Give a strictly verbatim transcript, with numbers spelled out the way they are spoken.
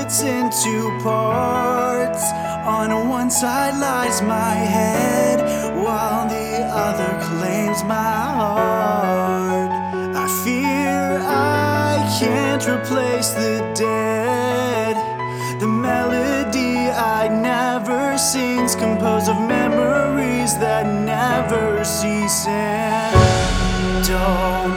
splits into parts. On one side lies my head, while the other claims my heart. I fear I can't replace the dead. The melody I never sing's composed of memories that never cease. And don't